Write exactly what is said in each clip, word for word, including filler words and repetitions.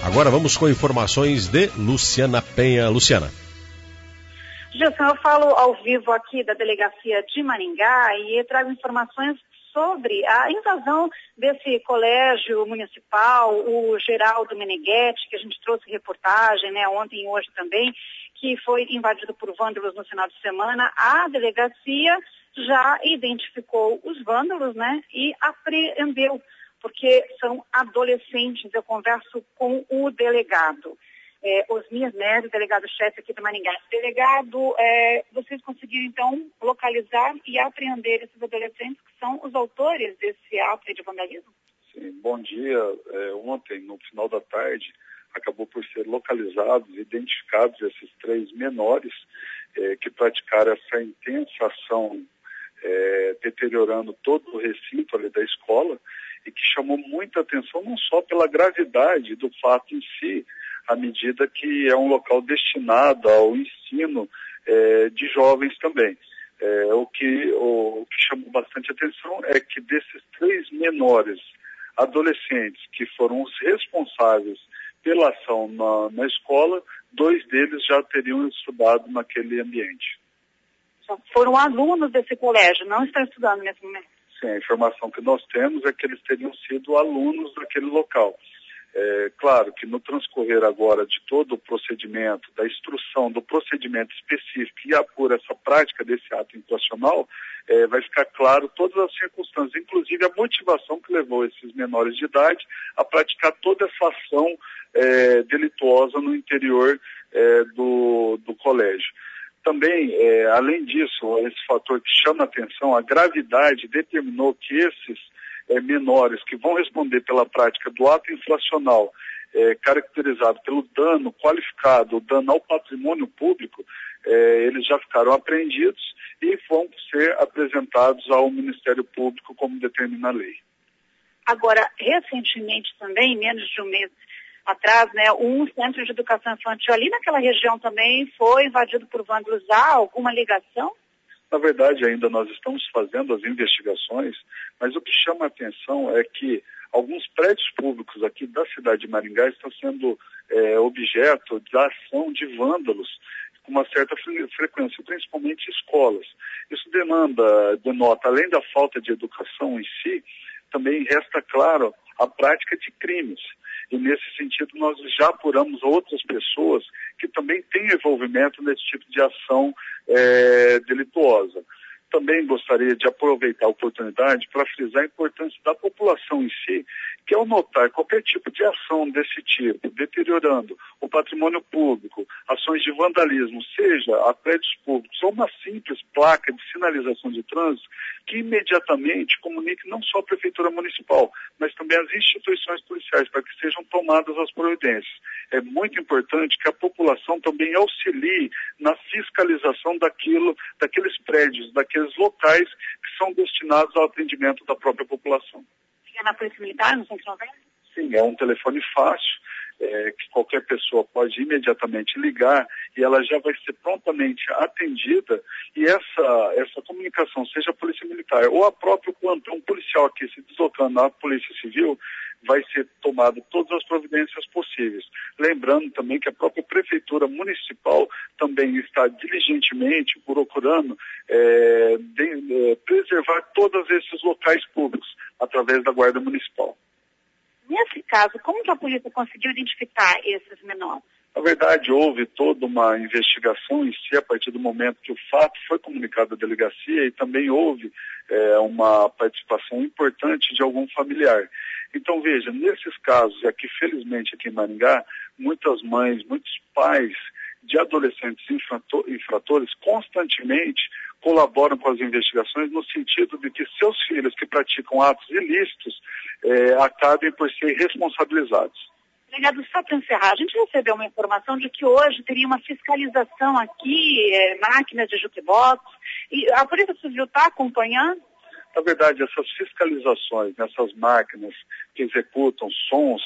Agora vamos com informações de Luciana Penha. Luciana. Gilson, eu falo ao vivo aqui da delegacia de Maringá e trago informações sobre a invasão desse colégio municipal, o Geraldo Meneghetti, que a gente trouxe reportagem, né, ontem e hoje também, que foi invadido por vândalos no final de semana. A delegacia já identificou os vândalos, né, e apreendeu, porque são adolescentes. Eu converso com o delegado. É, Osmir Neves, delegado-chefe aqui de Maringá. Delegado, é, vocês conseguiram então localizar e apreender esses adolescentes que são os autores desse ato de vandalismo? Sim, bom dia. É, ontem, no final da tarde, acabou por ser localizados e identificados esses três menores é, que praticaram essa intensa ação, é, deteriorando todo o recinto ali da escola, e que chamou muita atenção não só pela gravidade do fato em si, à medida que é um local destinado ao ensino é, de jovens também. É, o, que, o, o que chamou bastante atenção é que desses três menores adolescentes que foram os responsáveis pela ação na, na escola, dois deles já teriam estudado naquele ambiente. Foram alunos desse colégio, não estão estudando nesse momento? Sim, a informação que nós temos é que eles teriam sido alunos daquele local. É, claro que no transcorrer agora de todo o procedimento, da instrução do procedimento específico e apura essa prática desse ato infracional, é, vai ficar claro todas as circunstâncias, inclusive a motivação que levou esses menores de idade a praticar toda essa ação é, delituosa no interior é, do, do colégio. Também, é, além disso, esse fator que chama a atenção, a gravidade determinou que esses é, menores que vão responder pela prática do ato infracional, é, caracterizado pelo dano qualificado, o dano ao patrimônio público, é, eles já ficaram apreendidos e vão ser apresentados ao Ministério Público como determina a lei. Agora, recentemente também, menos de um mês atrás, né, um centro de educação infantil ali naquela região também foi invadido por vândalos. Há alguma ligação? Na verdade, ainda nós estamos fazendo as investigações, mas o que chama a atenção é que alguns prédios públicos aqui da cidade de Maringá estão sendo é, objeto da ação de vândalos com uma certa frequência, principalmente escolas. Isso demanda, denota, além da falta de educação em si, também resta claro a prática de crimes. E nesse sentido nós já apuramos outras pessoas que também têm envolvimento nesse tipo de ação é, delituosa. Também gostaria de aproveitar a oportunidade para frisar a importância da população em si, que ao notar qualquer tipo de ação desse tipo, deteriorando o patrimônio público, ações de vandalismo, seja a prédios públicos ou uma simples placa de sinalização de trânsito, que imediatamente comunique não só a Prefeitura Municipal, mas também as instituições policiais, para que sejam tomadas as providências. É muito importante que a população também auxilie na fiscalização daquilo, daqueles prédios, daqueles locais que são destinados ao atendimento da própria população. Fica na Polícia Militar, no Centro Velho? Sim, é um telefone fácil, é, que qualquer pessoa pode imediatamente ligar e ela já vai ser prontamente atendida, e essa, essa comunicação, seja a Polícia Militar ou a própria plantão policial aqui se deslocando na Polícia Civil, vai ser tomada todas as providências possíveis. Lembrando também que a própria Prefeitura Municipal também está diligentemente procurando é, de, é, preservar todos esses locais públicos através da Guarda Municipal. Nesse caso, como que a polícia conseguiu identificar esses menores? Na verdade, houve toda uma investigação em si a partir do momento que o fato foi comunicado à delegacia, e também houve é, uma participação importante de algum familiar. Então, veja, nesses casos, e aqui felizmente aqui em Maringá, muitas mães, muitos pais de adolescentes infratores constantemente colaboram com as investigações no sentido de que seus filhos que praticam atos ilícitos é, acabem por ser responsabilizados. Delegado, só para encerrar, a gente recebeu uma informação de que hoje teria uma fiscalização aqui, é, máquinas de jukebox, e a Polícia Civil está acompanhando? Na verdade, essas fiscalizações nessas máquinas que executam sons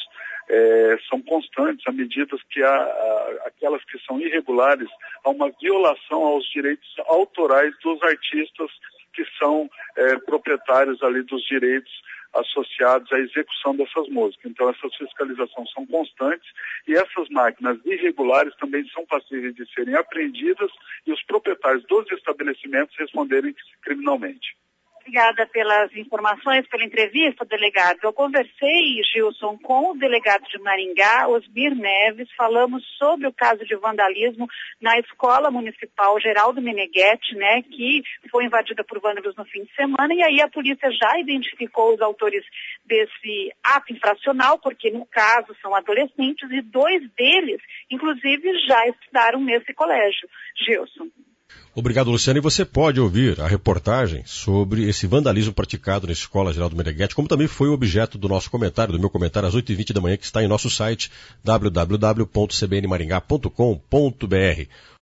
é, são constantes à medida que há a, aquelas que são irregulares, há uma violação aos direitos autorais dos artistas que são é, proprietários ali dos direitos associados à execução dessas músicas. Então, essas fiscalizações são constantes e essas máquinas irregulares também são passíveis de serem apreendidas e os proprietários dos estabelecimentos responderem criminalmente. Obrigada pelas informações, pela entrevista, delegado. Eu conversei, Gilson, com o delegado de Maringá, Osmir Neves, falamos sobre o caso de vandalismo na Escola Municipal Geraldo Meneghetti, né, que foi invadida por vândalos no fim de semana, e aí a polícia já identificou os autores desse ato infracional, porque no caso são adolescentes e dois deles, inclusive, já estudaram nesse colégio. Gilson. Obrigado, Luciana. E você pode ouvir a reportagem sobre esse vandalismo praticado na Escola Geraldo Meneghetti, como também foi o objeto do nosso comentário, do meu comentário às oito e vinte da manhã, que está em nosso site w w w ponto c b n maringá ponto com ponto b r.